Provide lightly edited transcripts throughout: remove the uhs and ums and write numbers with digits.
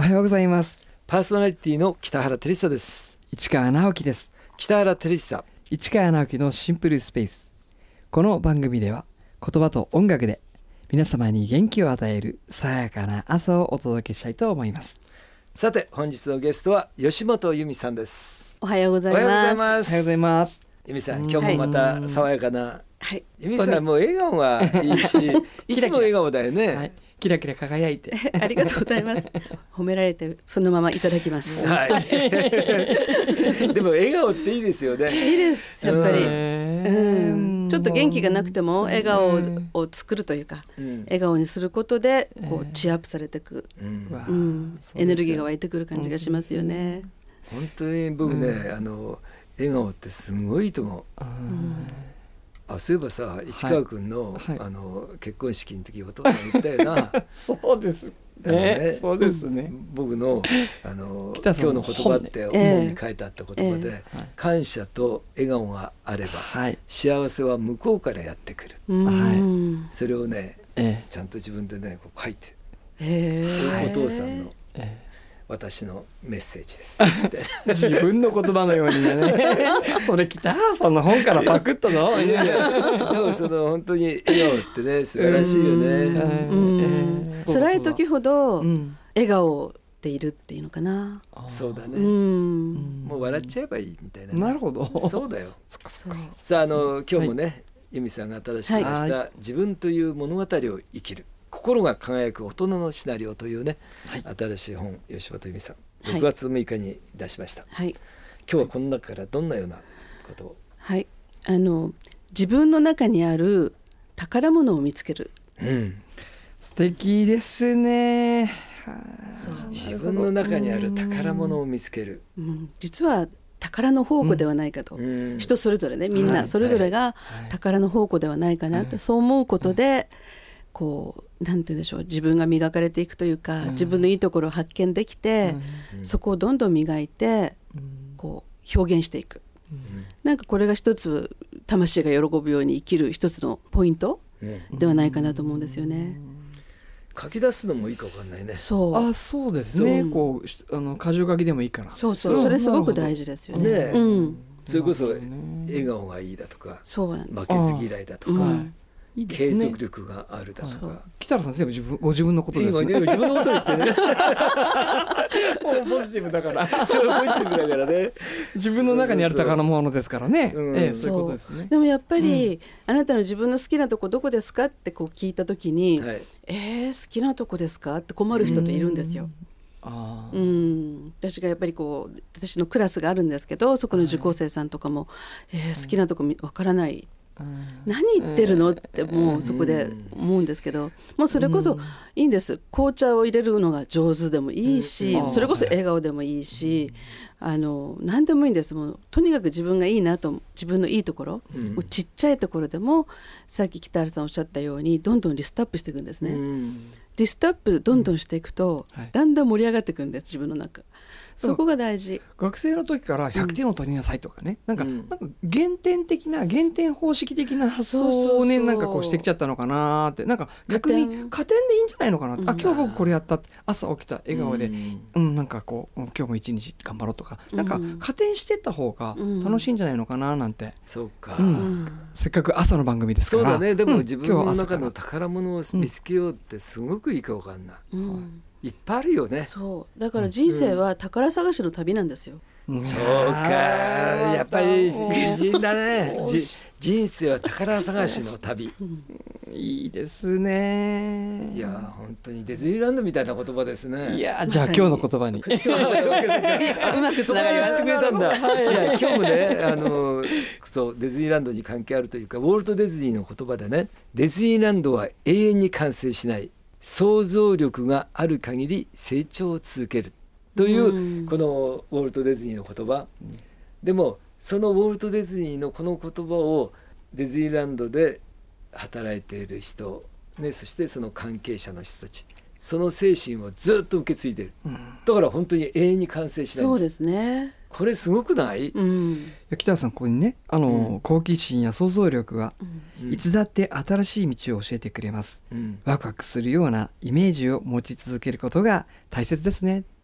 はようございます。 パーソナリティの北原照久です。 市川直樹です。 北原照久、 市川直樹のシンプルスペース。この番組では言葉と音楽で皆様に元気を与える爽やかな朝をお届けしたいと思います。 さて本日のゲストは吉本由美さんです。 おはようございます。 おはようございます。 由美さん、今日もまた爽やかな、 はい、 由美さんもう笑顔がいいしいつも笑顔だよね。 はい、キラキラ輝いてありがとうございます。褒められてそのままいただきます。 はい、でも笑顔っていいですよね。 いいです、やっぱり、ちょっと元気がなくても笑顔を作るというか、笑顔にすることでこうチアップされていく、エネルギーが湧いてくる感じがしますよね。 本当に僕ね、笑顔ってすごいと思う。そういえばさ、市川君の、結婚式の時お父さん言ったよな。 そうですね。そうですね。 僕の今日の言葉って本に書いてあった言葉で、感謝と笑顔があれば、幸せは向こうからやってくる。それをね、ちゃんと自分でねこう書いて、お父さんの私のメッセージです自分の言葉のようにねそれ北原さんの本からパクったのでもその本当に笑顔ってね素晴らしいよね。 辛い時ほど笑顔でいるっていうのかな。 そうだね。もう笑っちゃえばいいみたいな、 なるほど。 そうだよ。さあ今日もね、由美さんが新しく出した自分という物語を生きる心が輝く大人のシナリオというね、新しい本、吉本由美さん6月6日に出しました。今日はこの中からどんなようなことを。 自分の中にある宝物を見つける。 素敵ですね。 自分の中にある宝物を見つける、 実は宝の宝庫ではないかと、人それぞれね、みんなそれぞれが宝の宝庫ではないかなって、そう思うことでこうなんて言うんでしょう、自分が磨かれていくというか、自分のいいところを発見できて、そこをどんどん磨いてこう表現していく、なんかこれが一つ魂が喜ぶように生きる一つのポイントではないかなと思うんですよね。 書き出すのもいいか分かんないね。 そうですね。こう箇条書きでもいいから。 それすごく大事ですよね。 それこそ笑顔がいいだとか、負けず嫌いだとか、継続力があるだとか。 北原さん全部ご自分のことですね。 自分のこと言ってねポジティブだからそうポジティブだからね。 自分の中にある宝物ですからね。そういうことですね。 でもやっぱり、あなたの自分の好きなとこどこですかってこう聞いた時に、好きなとこですかって困る人といるんですよ。私がやっぱりこう私のクラスがあるんですけど、そこの受講生さんとかも、好きなとこわからない、何言ってるのってもうそこで思うんですけど、もうそれこそいいんです。紅茶を入れるのが上手でもいいし、それこそ笑顔でもいいし、何でもいいんです。もうとにかく自分がいいなと、自分のいいところ、もうちっちゃいところでも、さっき北原さんおっしゃったようにどんどんリストアップしていくんですね。リストアップどんどんしていくと、だんだん盛り上がっていくんです、自分の中。そこが大事。 学生の時から100点を取りなさいとかね、なんか減点方式的な発想をね、なんかこうしてきちゃったのかなって、なんか逆に加点でいいんじゃないのかなって、今日僕これやったって、朝起きた笑顔で、なんかこう今日も一日頑張ろうとか、なんか加点してった方が楽しいんじゃないのかななんて。 そうか、 せっかく朝の番組ですから。 そうだね。でも自分の中の宝物を見つけようってすごくいいか分かんない。いっぱいあるよね。 そうだから人生は宝探しの旅なんですよ。 そうか、やっぱり美人だね人生は宝探しの旅、 いいですね。 いや本当にディズニーランドみたいな言葉ですね。 いやじゃあ今日の言葉にうまくつながりました。 くれたんだ。いや今日もねそうディズニーランドに関係あるというか、ウォルト・ディズニーの言葉でね、ディズニーランドは永遠に完成しない、想像力がある限り成長を続けるという、このウォルト・ディズニーの言葉、でもそのウォルト・ディズニーのこの言葉をディズニーランドで働いている人、そしてその関係者の人たち、その精神をずっと受け継いでいる、だから本当に永遠に完成しないんです。 そうですね。 これすごくない？ 北原さん、ここにね、好奇心や想像力はいつだって新しい道を教えてくれます、ワクワクするようなイメージを持ち続けることが大切ですね。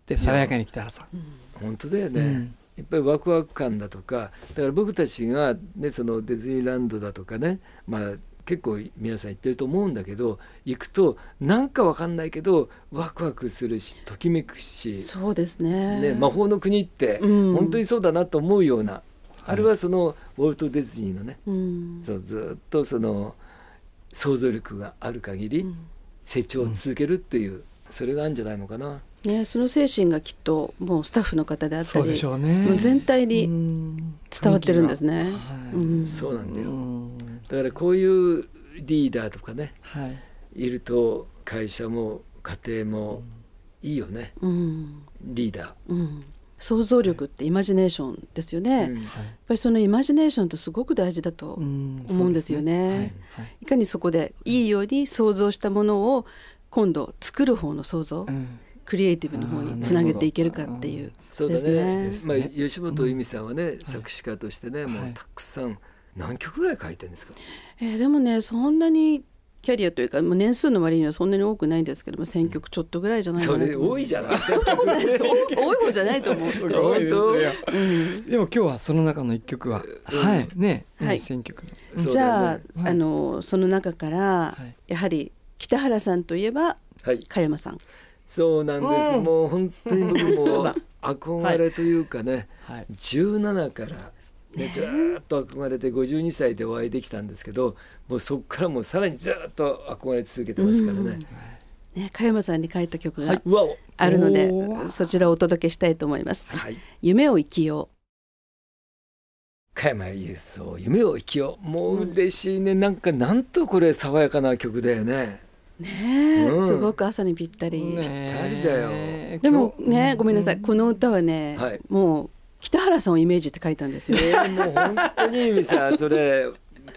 って爽やかに北原さん、 本当だよね、やっぱりワクワク感だとか、だから僕たちが、ね、そのディズニーランドだとかね、結構皆さん言ってると思うんだけど、行くとなんか分かんないけどワクワクするしときめくし、 そうですね、 魔法の国って本当にそうだなと思うような、あれはそのウォルト・ディズニーのね、そうずっとその想像力がある限り成長を続けるっていう、それがあるんじゃないのかな。 ね、その精神がきっともうスタッフの方であったり、 そうでしょうね、 もう全体に伝わってるんですね。 そうなんだよ。だからこういうリーダーとかね、いると会社も家庭もいいよね、リーダー、 想像力ってイマジネーションですよね、やっぱりそのイマジネーションってすごく大事だと思うんですよね。いかにそこでいいように想像したものを今度作る方の想像、クリエイティブの方につなげていけるかっていう、 そうだね。吉本由美さんはね、作詞家としてね、もうたくさん何曲ぐらい書いてるんですか？ でもね、そんなにキャリアというか、年数の割にはそんなに多くないんですけども、1000曲ちょっとぐらいじゃないかなと。 それ多いじゃない。 そんなことないです。多い方じゃないと思う。 すごいですよ。でも今日はその中の1曲は、1000曲。 じゃあ、その中からやはり北原さんといえば加山さん。 そうなんです、もう本当に僕も憧れというかね、17から、ずっと憧れて52歳でお会いできたんですけど、もうそこからもうさらにずっと憧れ続けてますからね。 加山さんに書いた曲があるので、そちらをお届けしたいと思います。夢を生きよう。 加山雄三、夢を生きよう。もう嬉しいね。なんとこれ爽やかな曲だよね。 すごく朝にぴったり。 ぴったりだよ。 でもね、ごめんなさい、この歌はね、もう北原さんをイメージって書いたんですよ。 もう本当に由美さん、これ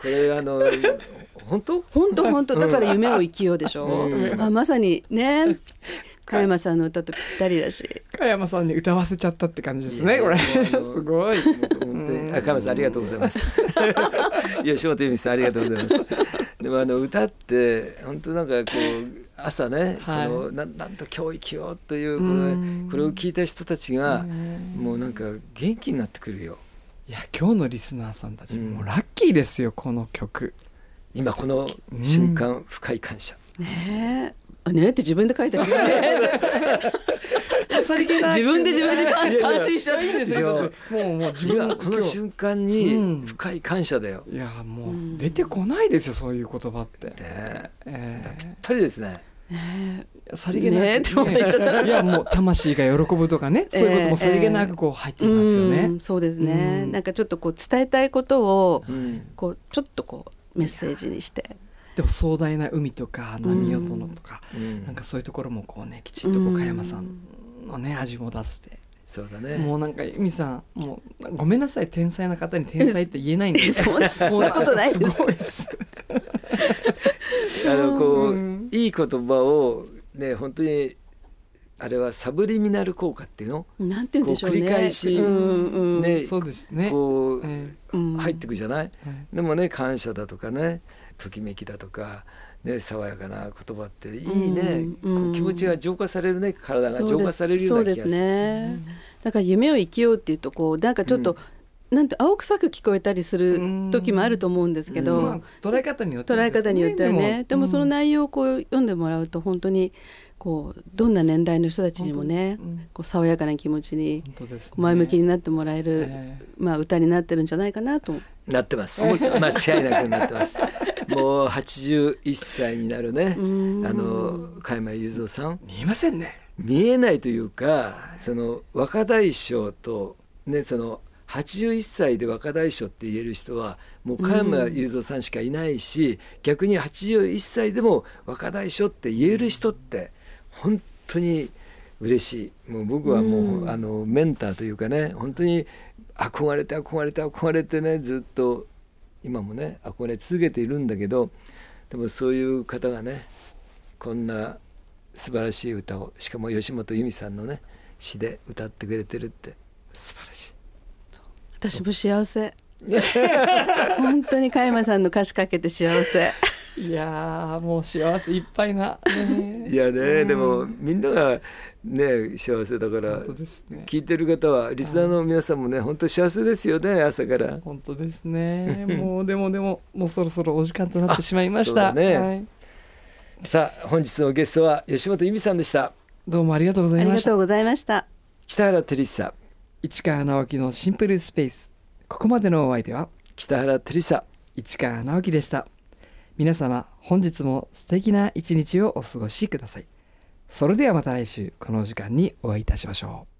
本当だから夢を生きようでしょ。まさにね、加山さんの歌とぴったりだし、 加山さんに歌わせちゃったって感じですね、これ。すごい。 加山さんありがとうございます。吉本由美さんありがとうございます。でも歌って本当こう朝ね、なんと今日生きようというこれを聞いた人たちがもう元気になってくるよ。 いや、今日のリスナーさんたちもうラッキーですよ、この曲。 今この瞬間、深い感謝。 ねって自分で書いてあるよね。自分で感心しちゃっていいんですよ。もう自分この瞬間に深い感謝だよ。 いや、もう出てこないですよ、そういう言葉って。 ぴったりですね。 さりげなく、いや、もう魂が喜ぶとかね、そういうこともさりげなくこう入っていますよね。 そうですね。ちょっとこう伝えたいことをこうちょっとこうメッセージにして。 でも壮大な海とか波音のとか、そういうところもこうね、きちんとこう加山さんのね味も出して。 そうだね。 もう由美さん、もうごめんなさい、天才な方に天才って言えないんですよ。そんなことないです。 こういい言葉をね、本当にあれはサブリミナル効果っていうの、 なんて言うんでしょうね。 繰り返しね、 そうですね。 こう入ってくじゃない。でもね、感謝だとかね、ときめきだとかね、爽やかな言葉っていいね。気持ちが浄化されるね、体が浄化されるような気がする。そうですね。 だから夢を生きようっていうとこうちょっとなんて青臭く聞こえたりする時もあると思うんですけど、 捉え方によってはね。でもその内容をこう読んでもらうと、本当にこうどんな年代の人たちにもね、こう爽やかな気持ちに前向きになってもらえる、歌になってるんじゃないかなと。 なってます。間違いなくなってます。もう81歳になるね、加山雄三さん、 見えませんね。 見えないというか、その若大将とね、その81歳で若大将って言える人はもう加山雄三さんしかいないし、逆に81歳でも若大将って言える人って本当に嬉しい。もう僕はもうメンターというかね、本当に憧れてね、ずっと今もね憧れ続けているんだけど、でもそういう方がね、こんな素晴らしい歌を、しかも吉本由美さんのね詩で歌ってくれてるって素晴らしい。 私も幸せ。本当に加山さんの歌詞かけて幸せ。 いやもう幸せいっぱいな。 いやね、でもみんながね幸せだから、 ね、 聞いてる方はリスナーの皆さんもね本当幸せですよね朝から。 本当ですねもうでももうそろそろお時間となってしまいました。 そうだね、はい、さあ本日のゲストは吉本由美さんでした。 どうもありがとうございました。 ありがとうございました。 北原照久、 市川直樹のシンプルスペース、ここまでのお相手は北原照久、 市川直樹でした。皆様本日も素敵な一日をお過ごしください。それではまた来週この時間にお会いいたしましょう。